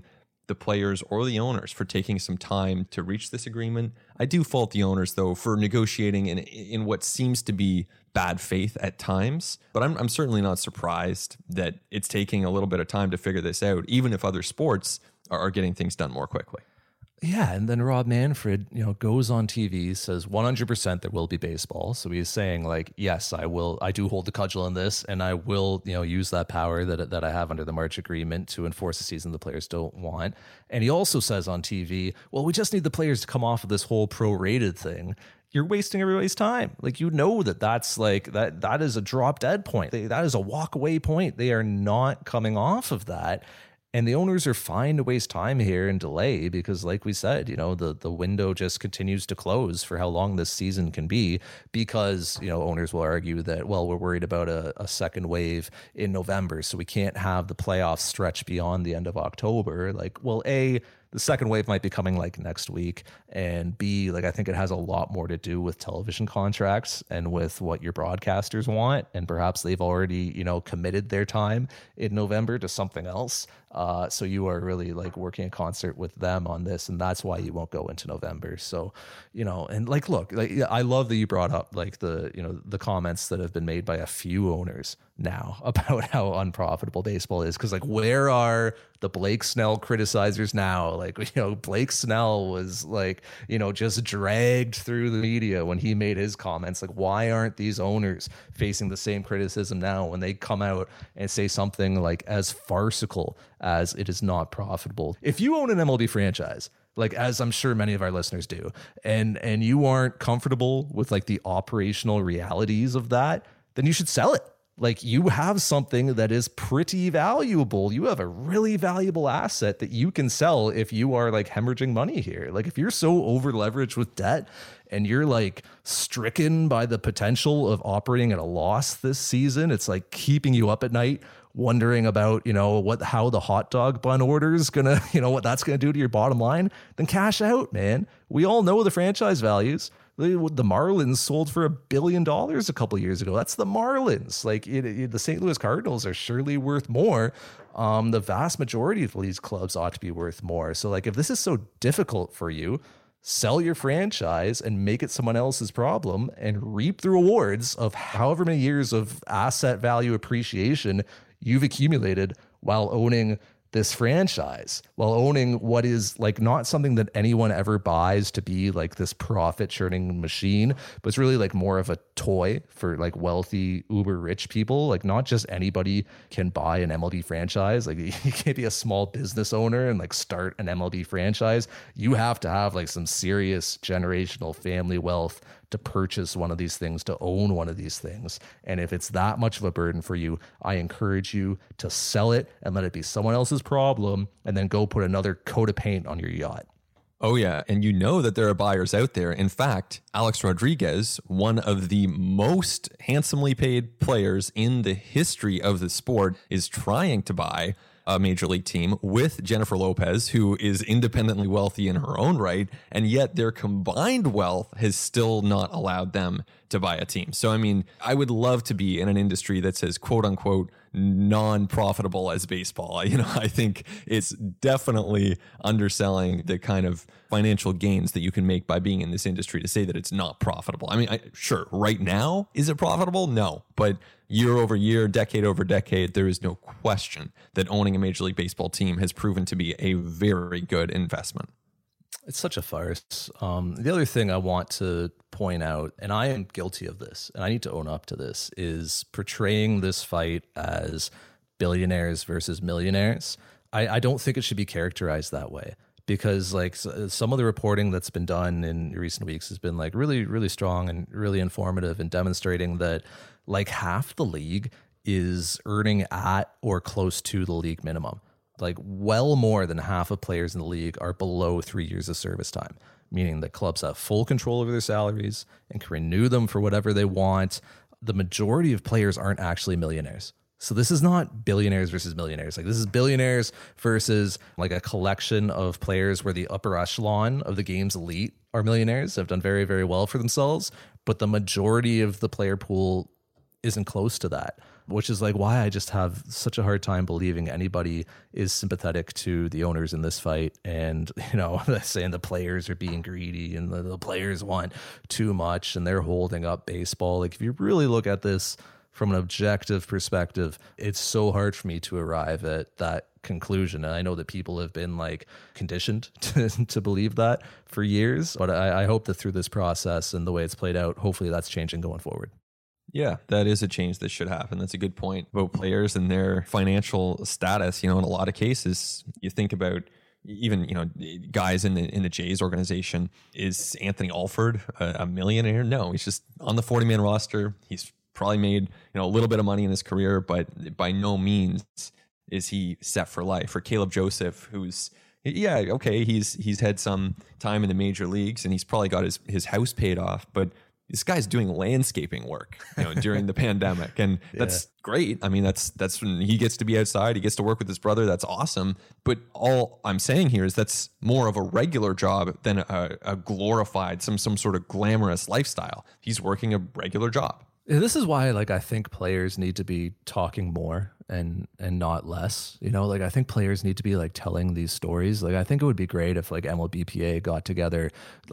the players or the owners for taking some time to reach this agreement. I do fault the owners, though, for negotiating in what seems to be bad faith at times. But I'm certainly not surprised that it's taking a little bit of time to figure this out, even if other sports are getting things done more quickly. Yeah, and then Rob Manfred, goes on TV, says 100% there will be baseball. So he's saying like, yes, I do hold the cudgel in this, and I will, use that power that I have under the March agreement to enforce a season the players don't want. And he also says on TV, well, we just need the players to come off of this whole prorated thing. You're wasting everybody's time. Like, that's like, that is a drop dead point. That is a walk away point. They are not coming off of that. And the owners are fine to waste time here and delay because, like we said, the window just continues to close for how long this season can be because, owners will argue that, well, we're worried about a second wave in November, so we can't have the playoffs stretch beyond the end of October. Like, well, A, the second wave might be coming like next week, and B, like I think it has a lot more to do with television contracts and with what your broadcasters want, and perhaps they've already committed their time in November to something else. So you are really like working in concert with them on this, and that's why you won't go into November. So and like look, like I love that you brought up like the comments that have been made by a few owners now about how unprofitable baseball is, because like where are the Blake Snell criticizers now? Like Blake Snell was like just dragged through the media when he made his comments. Like, why aren't these owners facing the same criticism now when they come out and say something like as farcical as it is not profitable? If you own an MLB franchise, like as I'm sure many of our listeners do, and you aren't comfortable with like the operational realities of that, then you should sell it. Like, you have something that is pretty valuable. You have a really valuable asset that you can sell if you are like hemorrhaging money here. Like, if you're so over leveraged with debt and you're like stricken by the potential of operating at a loss this season, it's like keeping you up at night wondering about, how the hot dog bun order is gonna, what that's gonna do to your bottom line, then cash out, man. We all know the franchise values. The Marlins sold for $1 billion a couple of years ago. That's the Marlins. Like the St. Louis Cardinals are surely worth more. The vast majority of these clubs ought to be worth more. So like, if this is so difficult for you, sell your franchise and make it someone else's problem and reap the rewards of however many years of asset value appreciation you've accumulated while owning this franchise, while owning what is like not something that anyone ever buys to be like this profit churning machine, but it's really like more of a toy for like wealthy uber rich people. Like, not just anybody can buy an MLB franchise. Like, you can't be a small business owner and like start an MLB franchise. You have to have like some serious generational family wealth to purchase one of these things, to own one of these things. And if it's that much of a burden for you, I encourage you to sell it and let it be someone else's problem, and then go put another coat of paint on your yacht. Oh, yeah. And that there are buyers out there. In fact, Alex Rodriguez, one of the most handsomely paid players in the history of the sport, is trying to buy a major league team with Jennifer Lopez, who is independently wealthy in her own right, and yet their combined wealth has still not allowed them to buy a team. So, I mean, I would love to be in an industry that says, quote unquote, non-profitable as baseball. I think it's definitely underselling the kind of financial gains that you can make by being in this industry to say that it's not profitable. I mean, sure, right now, is it profitable? No, but year over year, decade over decade, there is no question that owning a Major League Baseball team has proven to be a very good investment. It's such a farce. The other thing I want to point out, and I am guilty of this, and I need to own up to this, is portraying this fight as billionaires versus millionaires. I don't think it should be characterized that way, because like some of the reporting that's been done in recent weeks has been like really, really strong and really informative and demonstrating that like half the league is earning at or close to the league minimum. Like well more than half of players in the league are below 3 years of service time, meaning that clubs have full control over their salaries and can renew them for whatever they want. The majority of players aren't actually millionaires. So this is not billionaires versus millionaires. Like, this is billionaires versus like a collection of players where the upper echelon of the game's elite are millionaires, have done very, very well for themselves. But the majority of the player pool isn't close to that, which is like why I just have such a hard time believing anybody is sympathetic to the owners in this fight. And, saying the players are being greedy and the players want too much and they're holding up baseball. Like if you really look at this from an objective perspective, it's so hard for me to arrive at that conclusion. And I know that people have been like conditioned to believe that for years, but I hope that through this process and the way it's played out, hopefully that's changing going forward. Yeah, that is a change that should happen. That's a good point about players and their financial status. In a lot of cases, you think about even, guys in the Jays organization. Is Anthony Alford a millionaire? No, he's just on the 40-man roster. He's probably made, a little bit of money in his career, but by no means is he set for life. Or Caleb Joseph, who's, he's had some time in the major leagues and he's probably got his house paid off, but this guy's doing landscaping work, during the pandemic. And that's great. I mean, that's when he gets to be outside. He gets to work with his brother. That's awesome. But all I'm saying here is that's more of a regular job than a glorified, some sort of glamorous lifestyle. He's working a regular job. This is why, I think players need to be talking more and not less. I think players need to be telling these stories. I think it would be great if MLBPA got together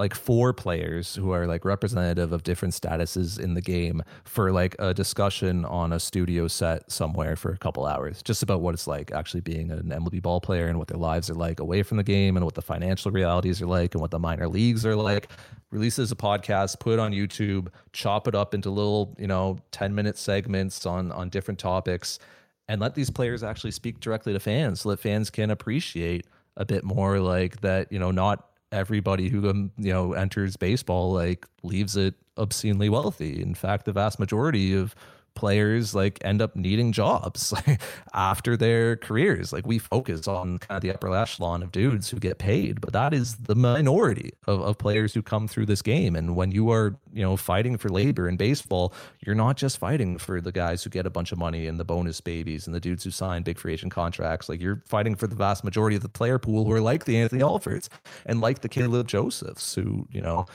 4 players who are representative of different statuses in the game for a discussion on a studio set somewhere for a couple hours, just about what it's like actually being an MLB ball player and what their lives are like away from the game and what the financial realities are like and what the minor leagues are like. Release it as a podcast, put it on YouTube, chop it up into little 10-minute segments on different topics, and let these players actually speak directly to fans so that fans can appreciate a bit more that, not everybody who, enters baseball, leaves it obscenely wealthy. In fact, the vast majority of players end up needing jobs after their careers. We focus on kind of the upper echelon of dudes who get paid, but that is the minority of players who come through this game. And when you are, fighting for labor in baseball, you're not just fighting for the guys who get a bunch of money and the bonus babies and the dudes who sign big free agent contracts. You're fighting for the vast majority of the player pool who are like the Anthony Alfords and like the Caleb Josephs who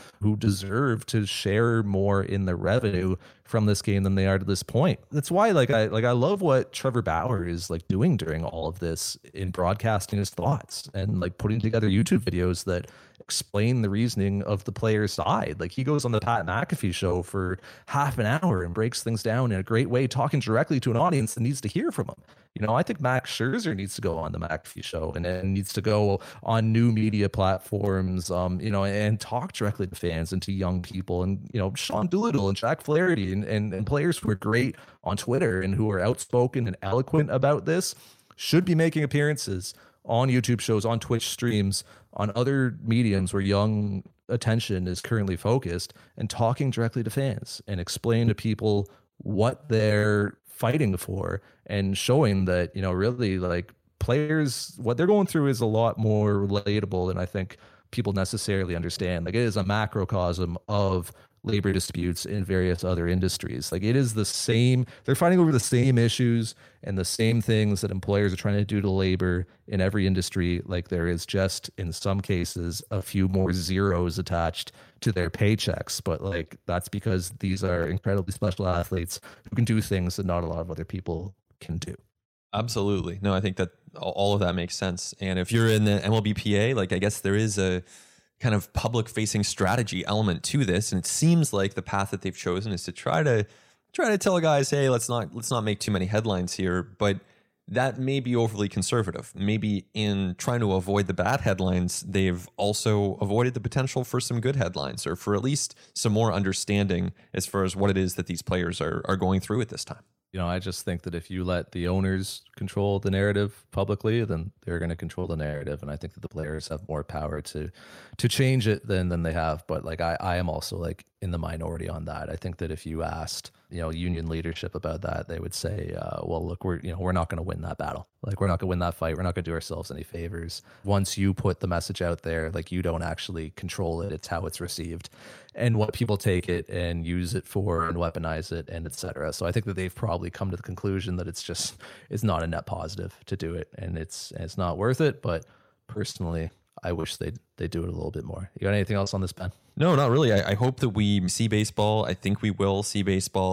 deserve to share more in the revenue from this game than they are to this point. That's why I love what Trevor Bauer is doing during all of this in broadcasting his thoughts and putting together YouTube videos that explain the reasoning of the player's side. He goes on the Pat McAfee show for half an hour and breaks things down in a great way, talking directly to an audience that needs to hear from him. I think Max Scherzer needs to go on the McAfee show and needs to go on new media platforms, and talk directly to fans and to young people. And, Sean Doolittle and Jack Flaherty and players who are great on Twitter and who are outspoken and eloquent about this should be making appearances on YouTube shows, on Twitch streams, on other mediums where young attention is currently focused, and talking directly to fans and explain to people what they're fighting for and showing that, really players, what they're going through is a lot more relatable than I think people necessarily understand. It is a macrocosm of labor disputes in various other industries. It is the same, they're fighting over the same issues and the same things that employers are trying to do to labor in every industry. There is just, in some cases, a few more zeros attached to their paychecks. But that's because these are incredibly special athletes who can do things that not a lot of other people can do. Absolutely. No, I think that all of that makes sense. And if you're in the MLBPA, I guess there is a kind of public facing strategy element to this. And it seems like the path that they've chosen is to try to tell guys, hey, let's not make too many headlines here. But that may be overly conservative. Maybe in trying to avoid the bad headlines, they've also avoided the potential for some good headlines, or for at least some more understanding as far as what it is that these players are going through at this time. I just think that if you let the owners control the narrative publicly, then they're going to control the narrative. And I think that the players have more power to change it than they have. But I am also in the minority on that. I think that if you asked, union leadership about that, they would say, well, look, we're not going to win that battle. We're not going to win that fight. We're not going to do ourselves any favors. Once you put the message out there, you don't actually control it. It's how it's received and what people take it and use it for and weaponize it and et cetera. So I think that they've probably come to the conclusion that it's not a net positive to do it, and it's not worth it. But personally, I wish they do it a little bit more. You got anything else on this, Ben? No, not really. I hope that we see baseball. I think we will see baseball.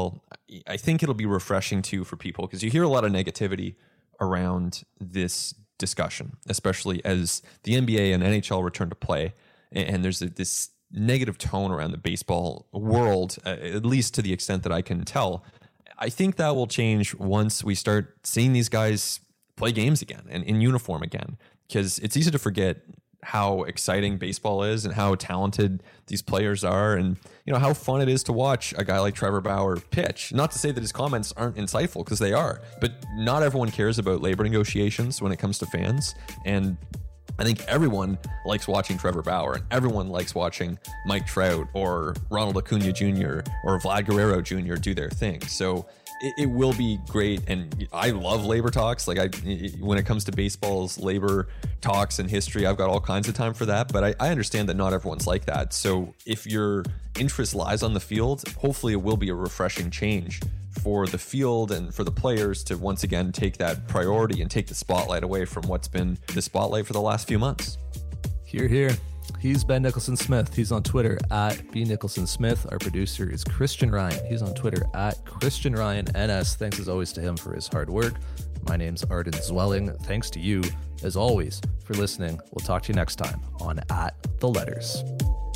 I think it'll be refreshing too for people, because you hear a lot of negativity around this discussion, especially as the NBA and NHL return to play. And there's this negative tone around the baseball world, at least to the extent that I can tell. I think that will change once we start seeing these guys play games again and in uniform again, because it's easy to forget how exciting baseball is and how talented these players are, and how fun it is to watch a guy like Trevor Bauer pitch. Not to say that his comments aren't insightful, because they are, but not everyone cares about labor negotiations when it comes to fans. And I think everyone likes watching Trevor Bauer, and everyone likes watching Mike Trout or Ronald Acuna Jr. or Vlad Guerrero Jr. do their thing. So it will be great. And I love labor talks. When it comes to baseball's labor talks and history, I've got all kinds of time for that. But I understand that not everyone's like that. So if your interest lies on the field, hopefully it will be a refreshing change for the field and for the players to once again take that priority and take the spotlight away from what's been the spotlight for the last few months. Hear, hear. He's Ben Nicholson Smith. He's on Twitter at @BNicholsonSmith. Our producer is Christian Ryan. He's on Twitter at Christian Ryan NS. Thanks as always to him for his hard work. My name's Arden Zwelling. Thanks to you, as always, for listening. We'll talk to you next time on At The Letters.